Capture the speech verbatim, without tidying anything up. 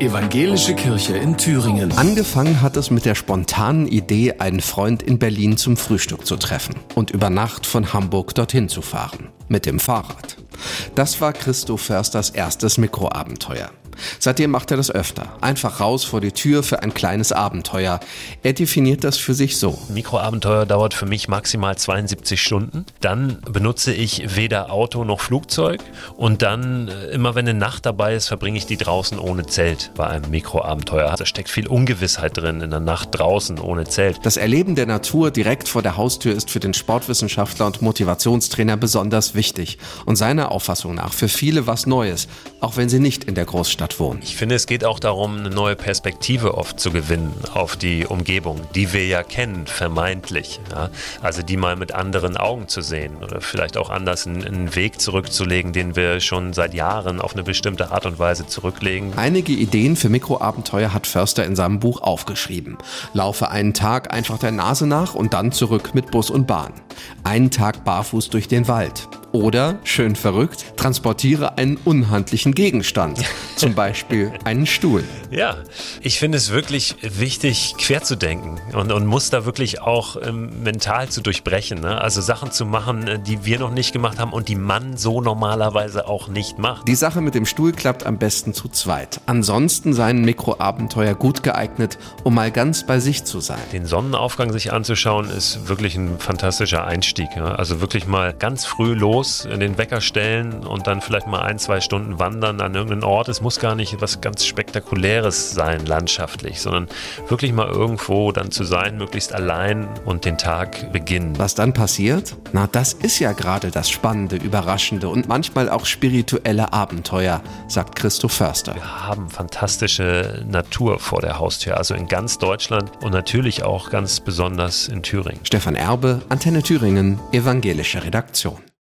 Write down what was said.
Evangelische Kirche in Thüringen. Angefangen hat es mit der spontanen Idee, einen Freund in Berlin zum Frühstück zu treffen und über Nacht von Hamburg dorthin zu fahren. Mit dem Fahrrad. Das war Christo Försters erstes Mikroabenteuer. Seitdem macht er das öfter. Einfach raus vor die Tür für ein kleines Abenteuer. Er definiert das für sich so. Mikroabenteuer dauert für mich maximal zweiundsiebzig Stunden. Dann benutze ich weder Auto noch Flugzeug. Und dann, immer wenn eine Nacht dabei ist, verbringe ich die draußen ohne Zelt bei einem Mikroabenteuer. Da steckt viel Ungewissheit drin, in der Nacht draußen ohne Zelt. Das Erleben der Natur direkt vor der Haustür ist für den Sportwissenschaftler und Motivationstrainer besonders wichtig. Und seiner Auffassung nach für viele was Neues, auch wenn sie nicht in der Großstadt wohnen. Ich finde, es geht auch darum, eine neue Perspektive oft zu gewinnen auf die Umgebung, die wir ja kennen, vermeintlich. Ja? Also die mal mit anderen Augen zu sehen oder vielleicht auch anders einen, einen Weg zurückzulegen, den wir schon seit Jahren auf eine bestimmte Art und Weise zurücklegen. Einige Ideen für Mikroabenteuer hat Förster in seinem Buch aufgeschrieben. Laufe einen Tag einfach der Nase nach und dann zurück mit Bus und Bahn. Einen Tag barfuß durch den Wald. Oder, schön verrückt, transportiere einen unhandlichen Gegenstand, zum Beispiel einen Stuhl. Ja, ich finde es wirklich wichtig, quer zu denken und, und muss da wirklich auch ähm, mental zu durchbrechen. Ne? Also Sachen zu machen, die wir noch nicht gemacht haben und die man so normalerweise auch nicht macht. Die Sache mit dem Stuhl klappt am besten zu zweit. Ansonsten seien Mikroabenteuer gut geeignet, um mal ganz bei sich zu sein. Den Sonnenaufgang sich anzuschauen, ist wirklich ein fantastischer Einstieg. Ja? Also wirklich mal ganz früh los, in den Wecker stellen und dann vielleicht mal ein, zwei Stunden wandern an irgendeinen Ort. Es muss gar nicht was ganz Spektakuläres sein, landschaftlich, sondern wirklich mal irgendwo dann zu sein, möglichst allein und den Tag beginnen. Was dann passiert? Na, das ist ja gerade das Spannende, Überraschende und manchmal auch spirituelle Abenteuer, sagt Christo Förster. Wir haben fantastische Natur vor der Haustür, also in ganz Deutschland und natürlich auch ganz besonders in Thüringen. Stefan Erbe, Antenne Thüringen, evangelische Redaktion.